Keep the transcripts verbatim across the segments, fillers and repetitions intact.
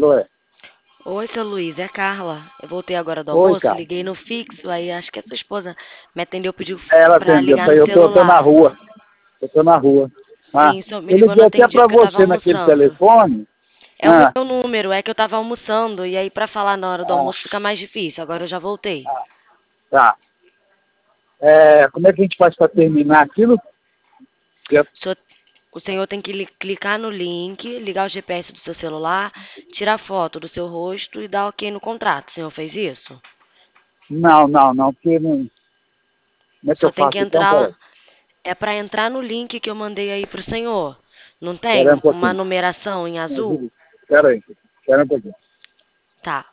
Alô, é? Oi, seu Luiz, é Carla. Eu voltei agora do Oi, almoço, cara. liguei no fixo, aí acho que a sua esposa me atendeu, pediu É, ela pra atendeu. ligar no Eu tô, eu tô na celular. rua. Eu tô na rua. Ah, Sim, o senhor me eu ligou, não liguei até atendi pra porque eu tava você naquele almoçando. telefone. É o Ah, meu número, é que eu tava almoçando, e aí pra falar na hora do ah, almoço fica mais difícil. Agora eu já voltei. ah, tá. É, como é que a gente faz pra terminar aquilo? Eu- O senhor, o senhor tem que li- clicar no link, ligar o G P S do seu celular, tirar foto do seu rosto e dar ok no contrato. O senhor fez isso? Não, não, não, porque não. Como é O que eu senhor tem que faço então? Peraí, entrar. É para entrar no link que eu mandei aí pro senhor. Não peraí um tem uma pouquinho. numeração em Me azul? ajuda. Peraí, peraí um pouquinho. Tá.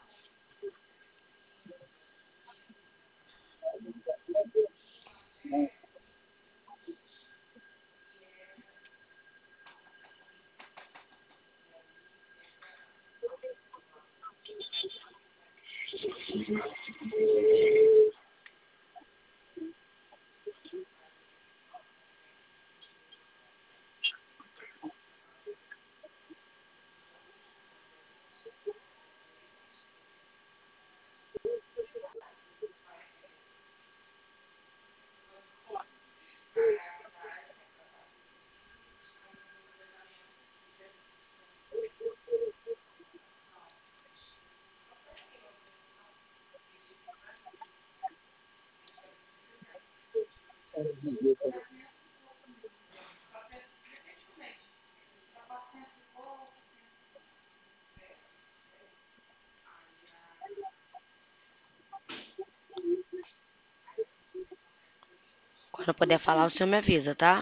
Quando eu puder falar, o senhor me avisa, tá?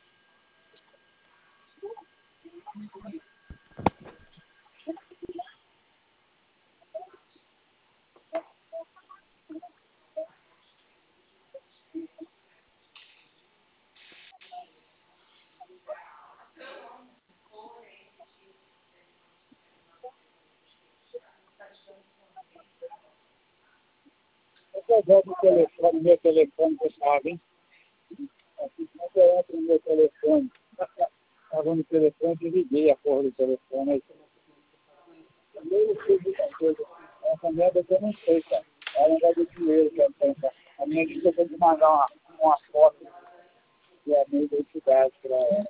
Eu vou do telefone, meu telefone pessoal, hein? Aqui, quando eu entro no meu telefone, estava no telefone, desliguei a porra do telefone. Aí, também não sei muita coisa. Essa merda que eu não sei, cara. É um negócio de dinheiro que eu tenho, cara. A minha vida tem que mandar uma, uma foto que é a minha identidade para ela.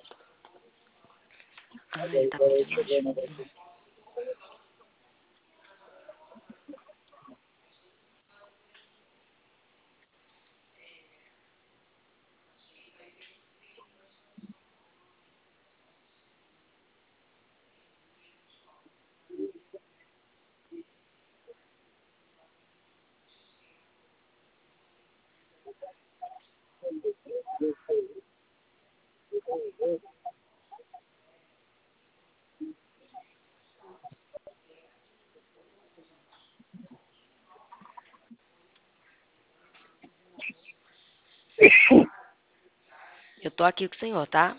Ah, Mas ele aí, tá peraí, pedindo deixa eu ver o ajuda. negócio. Eu tô aqui com o senhor, tá?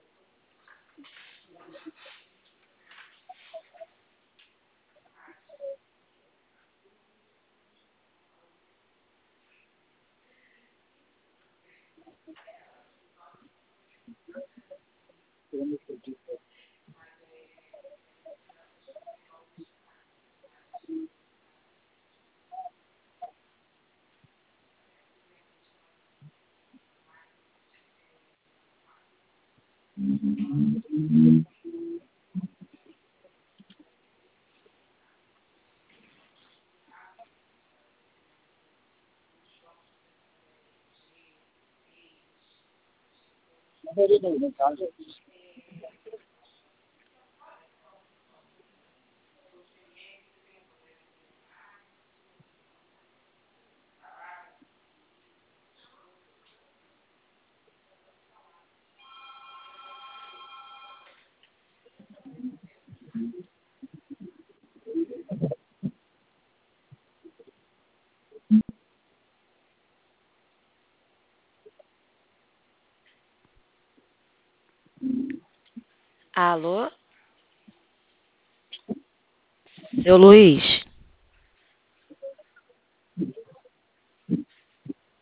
Mas ele não tá, gente. Alô? Seu Luiz?